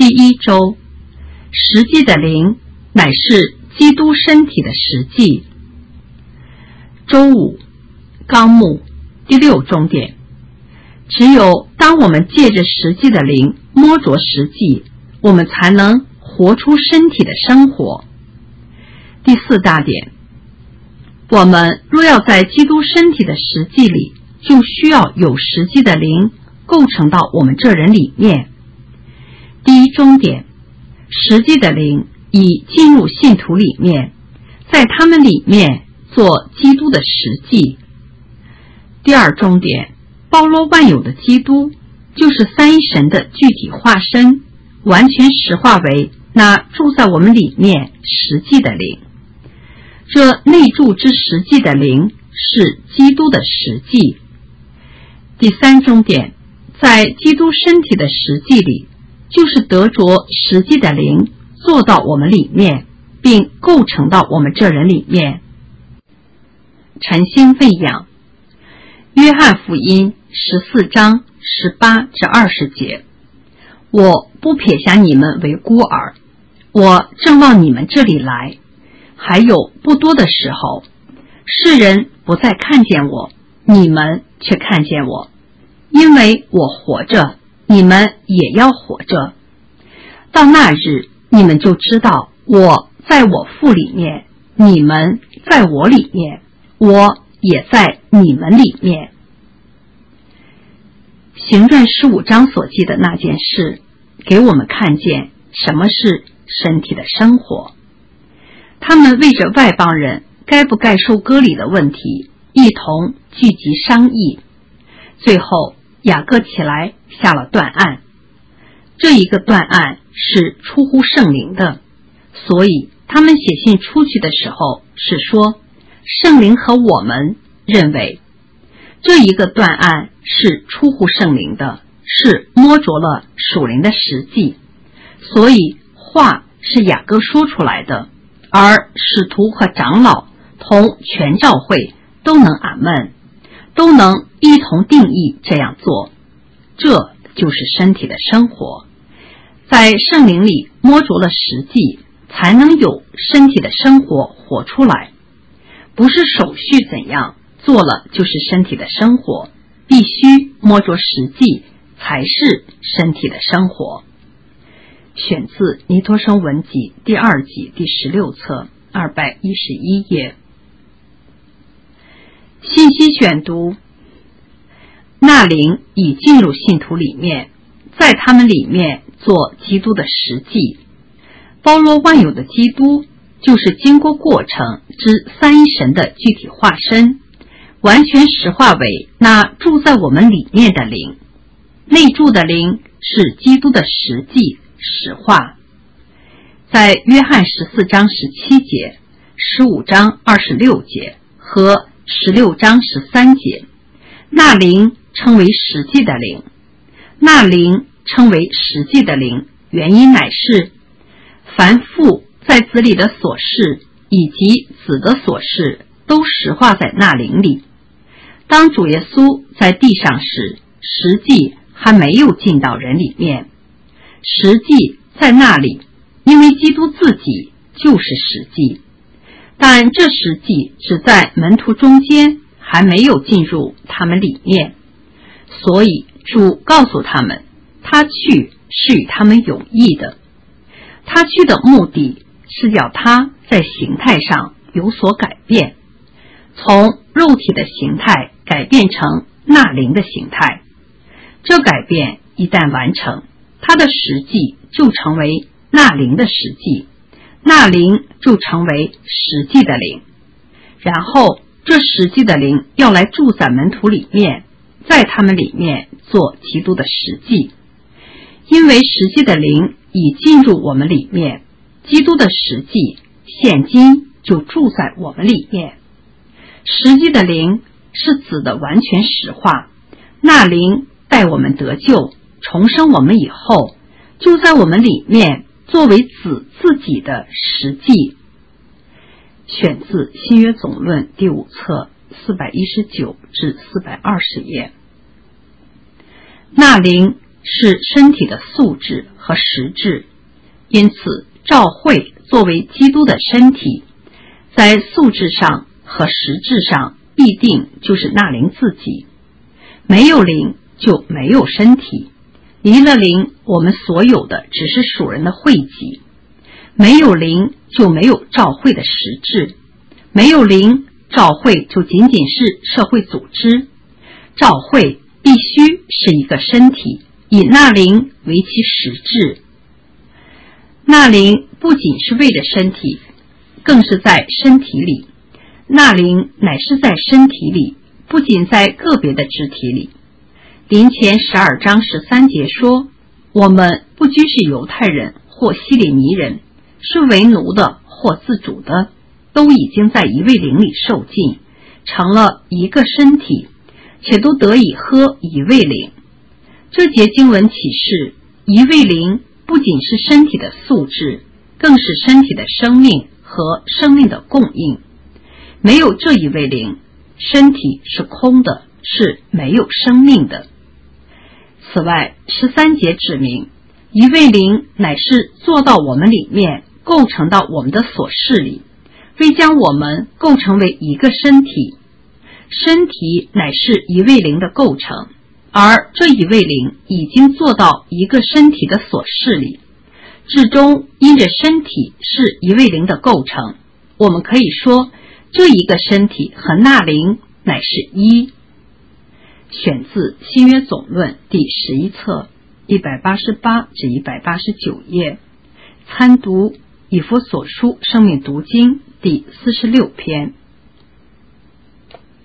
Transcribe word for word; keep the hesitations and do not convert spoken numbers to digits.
第一周，实际的灵乃是基督身体的实际。周五，纲目第六重点，只有当我们借着实际的灵摸着实际，我们才能活出身体的生活。第四大点，我们若要在基督身体的实际里，就需要有实际的灵构成到我们这人里面。第一重点，实际的灵已进入信徒里面，在他们里面做基督的实际。第二重点，包罗万有的基督就是三一神的具体化身，完全实化为那住在我们里面实际的灵。这内住之实际的灵是基督的实际。第三重点，在基督身体的实际里，就是得着实际的灵做到我们里面，并构成到我们这人里面。晨星喂养，约翰福音十四章十八至二十节，我不撇下你们为孤儿，我正往你们这里来，还有不多的时候，世人不再看见我，你们却看见我，因为我活着，你们也要活着。到那日，你们就知道我在我父里面，你们在我里面，我也在你们里面。行传十五章所记的那件事，给我们看见什么是身体的生活。他们为着外邦人该不该受割礼的问题，一同聚集商议。最后雅各起来下了断案，这一个断案是出乎圣灵的，所以他们写信出去的时候是说，圣灵和我们认为这一个断案是出乎圣灵的，是摸着了属灵的实际，所以话是雅各说出来的，而使徒和长老同全教会都能阿们，都能一同定义这样做。这就是身体的生活，在圣灵里摸着了实际，才能有身体的生活活出来。不是手续怎样做了就是身体的生活，必须摸着实际才是身体的生活。选自尼托生文集第二集第十六册二百一十一页。信息选读，那灵已进入信徒里面，在他们里面做基督的实际。包罗万有的基督就是经过过程之三一神的具体化身，完全实化为那住在我们里面的灵。内住的灵是基督的实际实化。在约翰十四章十七节、十五章二十六节和十六章十三节，那灵称为实际的灵。那灵称为实际的灵，原因乃是凡父在子里的所事以及子的所事都实化在那灵里。当主耶稣在地上时，实际还没有进到人里面，实际在那里，因为基督自己就是实际，但这实际只在门徒中间，还没有进入他们里面，所以主告诉他们，他去是与他们有益的。他去的目的是要他在形态上有所改变，从肉体的形态改变成那灵的形态。这改变一旦完成，他的实际就成为那灵的实际，那灵就成为实际的灵。然后这实际的灵要来住在门徒里面，在他们里面做基督的实际。因为实际的灵已进入我们里面，基督的实际现今就住在我们里面。实际的灵是子的完全实化，那灵待我们得救重生我们以后，就在我们里面作为子自己的实际。选自新约总论第五册四百一十九至四百二十页。那灵是身体的素质和实质，因此召会作为基督的身体，在素质上和实质上必定就是那灵自己。没有灵就没有身体，离了灵，我们所有的只是属人的汇集。没有灵就没有召会的实质，没有灵，召会就仅仅是社会组织。召会必须是一个身体，以那灵为其实质。那灵不仅是为了身体，更是在身体里。那灵乃是在身体里，不仅在个别的肢体里。林前十二章十三节说，我们不拘是犹太人或希利尼人，是为奴的或自主的，都已经在一位灵里受浸，成了一个身体，且都得以喝一位灵。这节经文启示，一位灵不仅是身体的素质，更是身体的生命和生命的供应。没有这一位灵，身体是空的，是没有生命的。此外，十三节指明，一位灵乃是做到我们里面，构成到我们的所事里，为将我们构成为一个身体。身体乃是一位灵的构成，而这一位灵已经做到一个身体的所事里，至终因着身体是一位灵的构成，我们可以说这一个身体和那灵乃是一。选自新约总论第十一册一百八十八至一百八十九页，参读以弗所书生命读经第四十六篇。